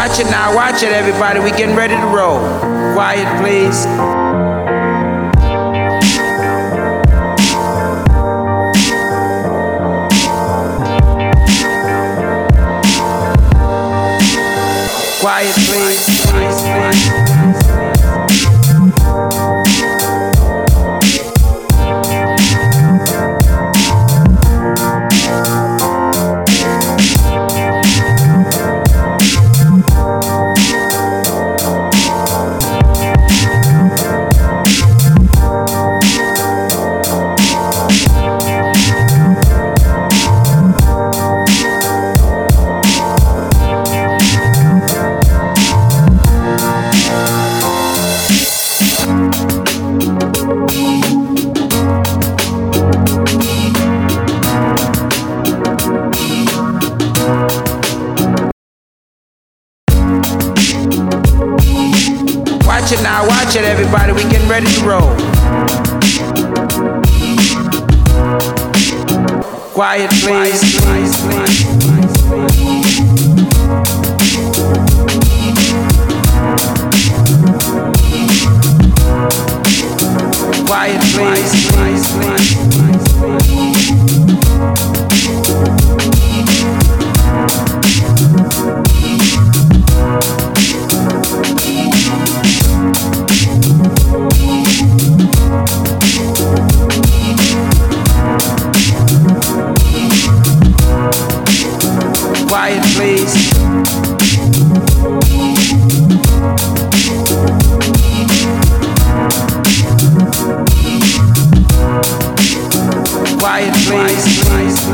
Watch it now, watch it everybody, we getting ready to roll. Quiet please. Quiet please, please, please. Watch it now, watch it everybody, we getting ready to roll. Quiet please, please, please. Quiet please, please, please. Quiet please. Quiet please, please.